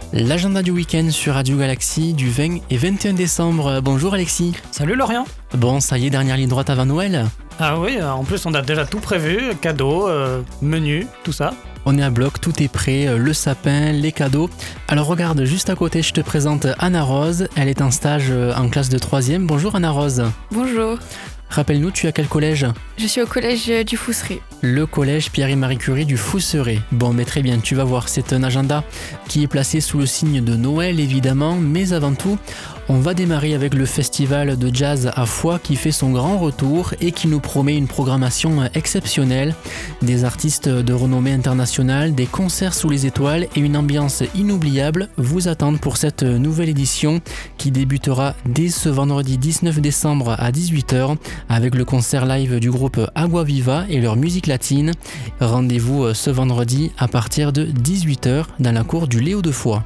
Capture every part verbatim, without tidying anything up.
L'agenda du week-end sur Radio Galaxy du vingt et vingt et un décembre. Bonjour Alexis. Salut Lorient. Bon, ça y est, dernière ligne droite avant Noël. Ah oui, en plus on a déjà tout prévu, cadeaux, euh, menus, tout ça. On est à bloc, tout est prêt, le sapin, les cadeaux. Alors regarde, juste à côté, je te présente Anna Rose. Elle est en stage en classe de troisième. Bonjour Anna Rose. Bonjour. Rappelle-nous, tu es à quel collège ? Je suis au collège du Fousseret. Le collège Pierre et Marie Curie du Fousseret. Bon, mais très bien, tu vas voir, c'est un agenda qui est placé sous le signe de Noël, évidemment, mais avant tout, on va démarrer avec le festival de jazz à Foix qui fait son grand retour et qui nous promet une programmation exceptionnelle, des artistes de renommée internationale, des concerts sous les étoiles et une ambiance inoubliable vous attendent pour cette nouvelle édition qui débutera dès ce vendredi dix-neuf décembre à dix-huit heures avec le concert live du groupe Agua Viva et leur musique latine. Rendez-vous ce vendredi à partir de dix-huit heures dans la cour du Léo de Foix.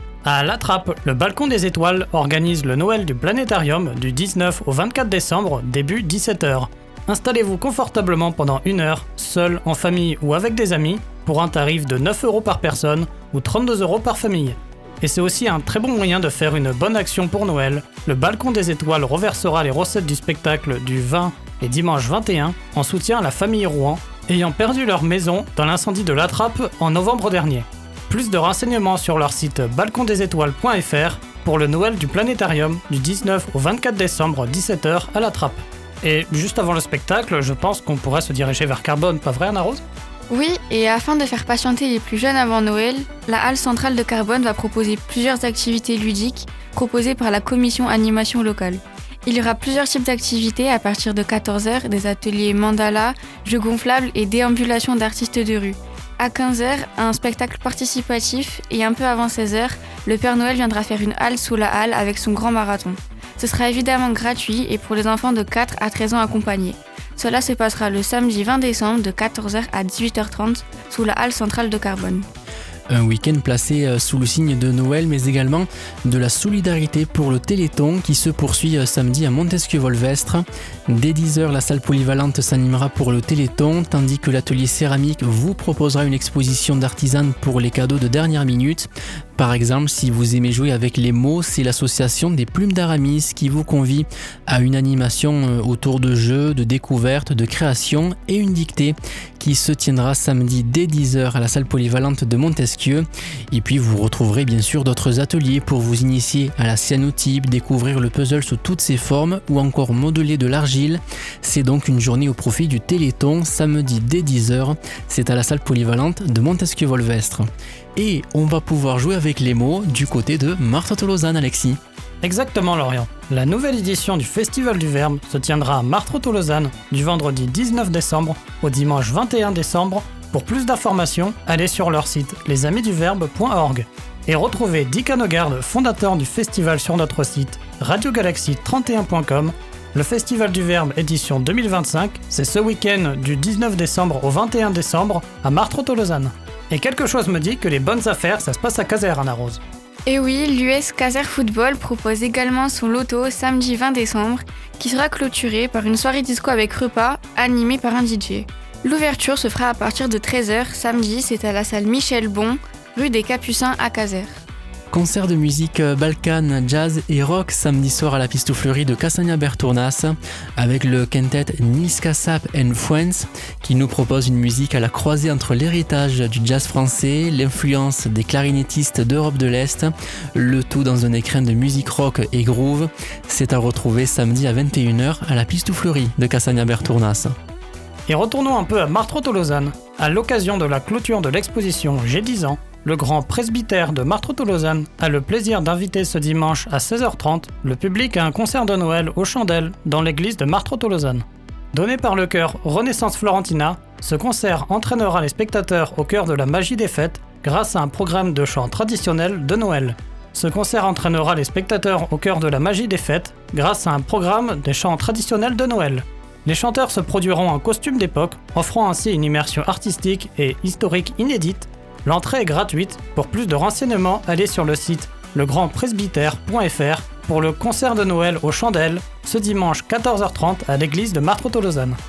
À La Trappe, le Balcon des Étoiles organise le Noël du Planétarium du dix-neuf au vingt-quatre décembre, début dix-sept heures. Installez-vous confortablement pendant une heure, seul, en famille ou avec des amis, pour un tarif de neuf euros par personne ou trente-deux euros par famille. Et c'est aussi un très bon moyen de faire une bonne action pour Noël. Le Balcon des Étoiles reversera les recettes du spectacle du vingt et dimanche vingt et un en soutien à la famille Rouen, ayant perdu leur maison dans l'incendie de La Trappe en novembre dernier. Plus de renseignements sur leur site balcon des étoiles point f r pour le Noël du Planétarium du dix-neuf au vingt-quatre décembre dix-sept heures à La Trappe. Et juste avant le spectacle, je pense qu'on pourrait se diriger vers Carbone, pas vrai Anna Rose ? Oui, et afin de faire patienter les plus jeunes avant Noël, la halle centrale de Carbone va proposer plusieurs activités ludiques proposées par la commission animation locale. Il y aura plusieurs types d'activités à partir de quatorze heures, des ateliers mandala, jeux gonflables et déambulations d'artistes de rue. À quinze heures, un spectacle participatif et un peu avant seize heures, le Père Noël viendra faire une halle sous la halle avec son grand marathon. Ce sera évidemment gratuit et pour les enfants de quatre à treize ans accompagnés. Cela se passera le samedi vingt décembre de quatorze heures à dix-huit heures trente sous la halle centrale de Carbone. Un week-end placé sous le signe de Noël, mais également de la solidarité pour le Téléthon qui se poursuit samedi à Montesquieu-Volvestre. Dès dix heures, la salle polyvalente s'animera pour le Téléthon, tandis que l'atelier céramique vous proposera une exposition d'artisanes pour les cadeaux de dernière minute. Par exemple, si vous aimez jouer avec les mots, c'est l'association des Plumes d'Aramis qui vous convie à une animation autour de jeux, de découvertes, de créations et une dictée qui se tiendra samedi dès dix heures à la salle polyvalente de Montesquieu. Et puis vous retrouverez bien sûr d'autres ateliers pour vous initier à la cyanotype, découvrir le puzzle sous toutes ses formes ou encore modeler de l'argile. C'est donc une journée au profit du Téléthon, samedi dès dix heures. C'est à la salle polyvalente de Montesquieu-Volvestre. Et on va pouvoir jouer avec les mots du côté de Martres-Tolosane, Alexis. Exactement Lorient. La nouvelle édition du Festival du Verbe se tiendra à Martres-Tolosane du vendredi dix-neuf décembre au dimanche vingt et un décembre. Pour plus d'informations, allez sur leur site les amis du verbe point org et retrouvez Dick Hanogarde, fondateur du festival sur notre site radio galaxy trente et un point com. Le Festival du Verbe édition deux mille vingt-cinq, c'est ce week-end du dix-neuf décembre au vingt et un décembre à Martres-Tolosane. Et quelque chose me dit que les bonnes affaires, ça se passe à Caser, Anna Rose. Et oui, l'U S Caser Football propose également son loto samedi vingt décembre, qui sera clôturé par une soirée disco avec repas, animée par un D J. L'ouverture se fera à partir de treize heures, samedi, c'est à la salle Michel Bon, rue des Capucins à Caser. Concert de musique balkan, jazz et rock samedi soir à la Pistouflerie de Cassagna-Bertournas avec le quintet Niska Sap and Friends qui nous propose une musique à la croisée entre l'héritage du jazz français, l'influence des clarinettistes d'Europe de l'Est, le tout dans un écrin de musique rock et groove. C'est à retrouver samedi à vingt et une heures à la Pistouflerie de Cassagna-Bertournas. Et retournons un peu à Martres-Tolosane. À l'occasion de la clôture de l'exposition J'ai dix ans, le grand presbytère de Martres-Tolosane a le plaisir d'inviter ce dimanche à seize heures trente le public à un concert de Noël aux chandelles dans l'église de Martres-Tolosane. Donné par le chœur Renaissance Florentina, ce concert entraînera les spectateurs au cœur de la magie des fêtes grâce à un programme de chants traditionnels de Noël. Ce concert entraînera les spectateurs au cœur de la magie des fêtes grâce à un programme des chants traditionnels de Noël. Les chanteurs se produiront en costume d'époque, offrant ainsi une immersion artistique et historique inédite. L'entrée est gratuite. Pour plus de renseignements, allez sur le site le grand presbytère point f r pour le concert de Noël aux chandelles ce dimanche quatorze heures trente à l'église de Martres-Tolosane.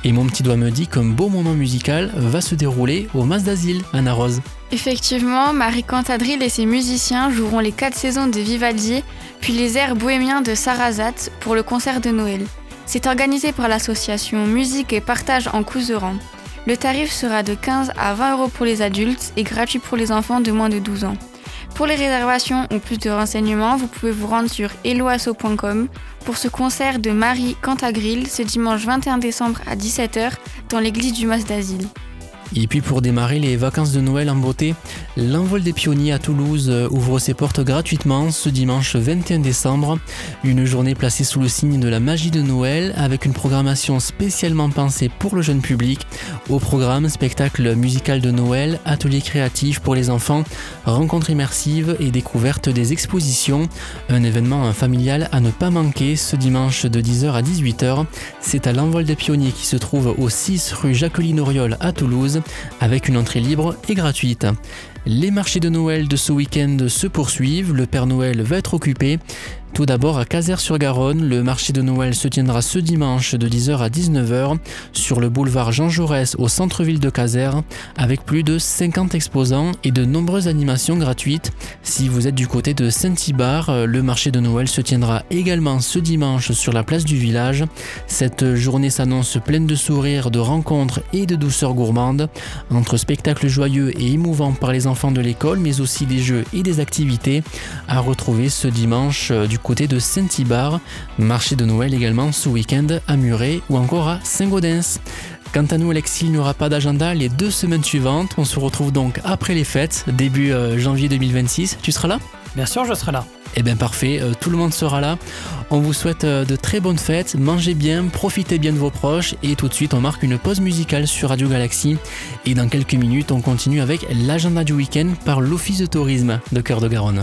Et mon petit doigt me dit qu'un beau moment musical va se dérouler au Mas d'Asile, Anna Rose. Effectivement, Marie Cantadrille et ses musiciens joueront les quatre saisons de Vivaldi, puis les airs bohémiens de Sarrazate pour le concert de Noël. C'est organisé par l'association Musique et Partage en Couserans. Le tarif sera de quinze à vingt euros pour les adultes et gratuit pour les enfants de moins de douze ans. Pour les réservations ou plus de renseignements, vous pouvez vous rendre sur helloasso point com pour ce concert de Marie Cantadrille ce dimanche vingt et un décembre à dix-sept heures dans l'église du Mas d'Asile. Et puis pour démarrer les vacances de Noël en beauté, l'Envol des Pionniers à Toulouse ouvre ses portes gratuitement ce dimanche vingt et un décembre. Une journée placée sous le signe de la magie de Noël avec une programmation spécialement pensée pour le jeune public. Au programme, spectacle musical de Noël, ateliers créatifs pour les enfants, rencontres immersives et découverte des expositions. Un événement familial à ne pas manquer ce dimanche de dix heures à dix-huit heures. C'est à l'Envol des Pionniers qui se trouve au six rue Jacqueline-Auriol à Toulouse, avec une entrée libre et gratuite. Les marchés de Noël de ce week-end se poursuivent, le Père Noël va être occupé. Tout d'abord à Cazaires-sur-Garonne, le marché de Noël se tiendra ce dimanche de dix heures à dix-neuf heures sur le boulevard Jean Jaurès au centre-ville de Cazaires avec plus de cinquante exposants et de nombreuses animations gratuites. Si vous êtes du côté de Saint-Hybard, le marché de Noël se tiendra également ce dimanche sur la place du village. Cette journée s'annonce pleine de sourires, de rencontres et de douceurs gourmandes. Entre spectacles joyeux et émouvants par les enfants de l'école, mais aussi des jeux et des activités à retrouver ce dimanche du côté de Saint-Hybard, marché de Noël également ce week-end à Muret ou encore à Saint-Gaudens. Quant à nous Alexis, il n'y aura pas d'agenda les deux semaines suivantes, on se retrouve donc après les fêtes, début euh, janvier deux mille vingt-six, tu seras là ? Bien sûr, je serai là. Eh bien parfait, euh, tout le monde sera là. On vous souhaite euh, de très bonnes fêtes, mangez bien, profitez bien de vos proches et tout de suite on marque une pause musicale sur Radio Galaxy et dans quelques minutes on continue avec l'agenda du week-end par l'Office de tourisme de Cœur de Garonne.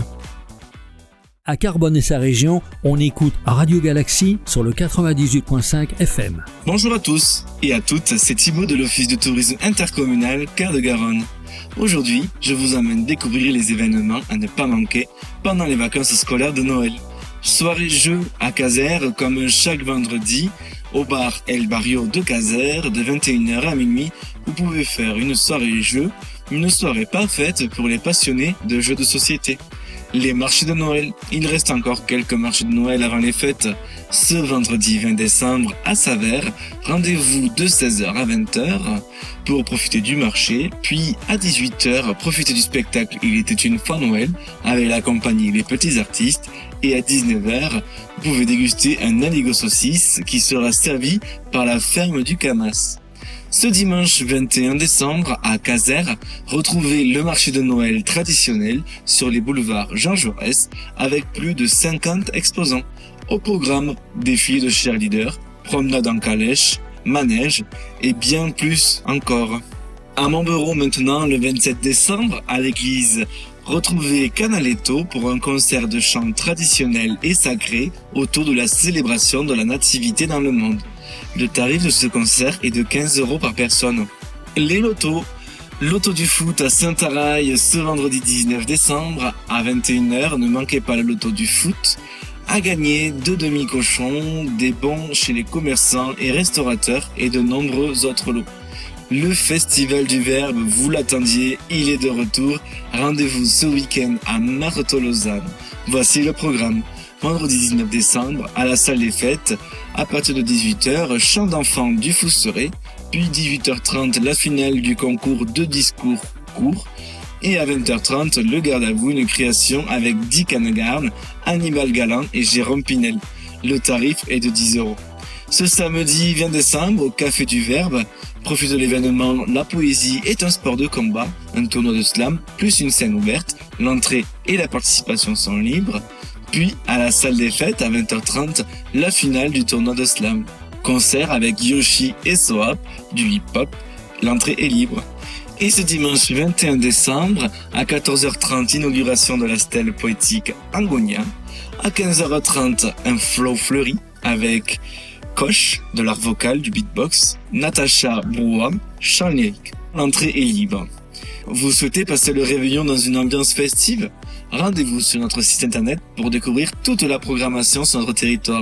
À Carbone et sa région, on écoute Radio Galaxy sur le quatre-vingt-dix-huit virgule cinq F M. Bonjour à tous et à toutes, c'est Thibaut de l'Office de tourisme intercommunal Cœur de Garonne. Aujourd'hui, je vous emmène découvrir les événements à ne pas manquer pendant les vacances scolaires de Noël. Soirée jeux à Cazaires comme chaque vendredi au bar El Barrio de Cazaires de vingt et une heures à minuit. Vous pouvez faire une soirée jeux, une soirée parfaite pour les passionnés de jeux de société. Les marchés de Noël. Il reste encore quelques marchés de Noël avant les fêtes. Ce vendredi vingt décembre à Savères, rendez-vous de seize heures à vingt heures pour profiter du marché, puis à dix-huit heures, profiter du spectacle Il était une fois Noël avec la compagnie Les Petits Artistes et à dix-neuf heures, vous pouvez déguster un aligot saucisse qui sera servi par la ferme du Camas. Ce dimanche vingt et un décembre à Cazaires, retrouvez le marché de Noël traditionnel sur les boulevards Jean Jaurès avec plus de cinquante exposants. Au programme, défilé de cheerleaders, promenade en calèche, manège et bien plus encore. À Montberon maintenant, le vingt-sept décembre, à l'église, retrouvez Canaletto pour un concert de chant traditionnel et sacré autour de la célébration de la nativité dans le monde. Le tarif de ce concert est de quinze euros par personne. Les lotos. Loto du foot à Saint-Araille ce vendredi dix-neuf décembre à vingt et une heures. Ne manquez pas le loto du foot. À gagner deux demi-cochons, des bons chez les commerçants et restaurateurs et de nombreux autres lots. Le Festival du Verbe, vous l'attendiez, il est de retour. Rendez-vous ce week-end à Marteau-Lausanne. Voici le programme. Vendredi dix-neuf décembre, à la salle des fêtes, à partir de dix-huit heures, chant d'enfants du Fousseret, puis dix-huit heures trente, la finale du concours de discours court, et à vingt heures trente, le garde à vous, une création avec Dick Hanegarn, Hannibal Galant et Jérôme Pinel. Le tarif est de dix euros. Ce samedi vingt décembre, au Café du Verbe, profite de l'événement La Poésie est un sport de combat, un tournoi de slam, plus une scène ouverte, l'entrée et la participation sont libres. Puis, à la salle des fêtes, à vingt heures trente, la finale du tournoi de slam. Concert avec Yoshi et Soap, du hip-hop, l'entrée est libre. Et ce dimanche vingt et un décembre, à quatorze heures trente, inauguration de la stèle poétique Angonia. À quinze heures trente, un flow fleuri avec Koch, de l'art vocal, du beatbox, Natacha Brouham, chant lyrique. L'entrée est libre. Vous souhaitez passer le réveillon dans une ambiance festive ? Rendez-vous sur notre site internet pour découvrir toute la programmation sur notre territoire.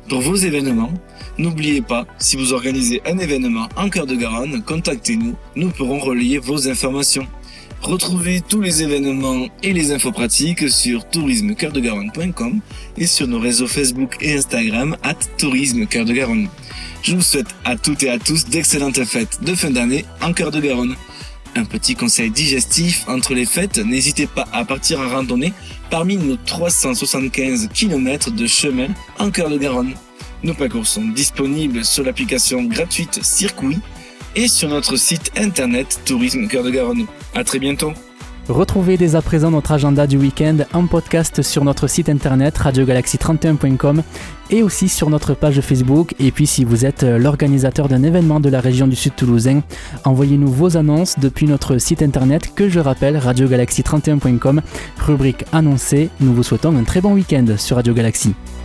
Pour vos événements, n'oubliez pas, si vous organisez un événement en Cœur de Garonne, contactez-nous, nous pourrons relayer vos informations. Retrouvez tous les événements et les infos pratiques sur tourisme cœur de garonne point com et sur nos réseaux Facebook et Instagram arobase tourisme cœur de garonne. Je vous souhaite à toutes et à tous d'excellentes fêtes de fin d'année en Cœur de Garonne. Un petit conseil digestif entre les fêtes, n'hésitez pas à partir en randonnée parmi nos trois cent soixante-quinze kilomètres de chemin en Cœur de Garonne. Nos parcours sont disponibles sur l'application gratuite Circuit et sur notre site internet Tourisme Cœur de Garonne. À très bientôt. Retrouvez dès à présent notre agenda du week-end en podcast sur notre site internet radio galaxie trente et un point com et aussi sur notre page Facebook. Et puis si vous êtes l'organisateur d'un événement de la région du Sud Toulousain, envoyez-nous vos annonces depuis notre site internet que je rappelle radio galaxie trente et un point com, rubrique annoncée. Nous vous souhaitons un très bon week-end sur Radio Galaxie.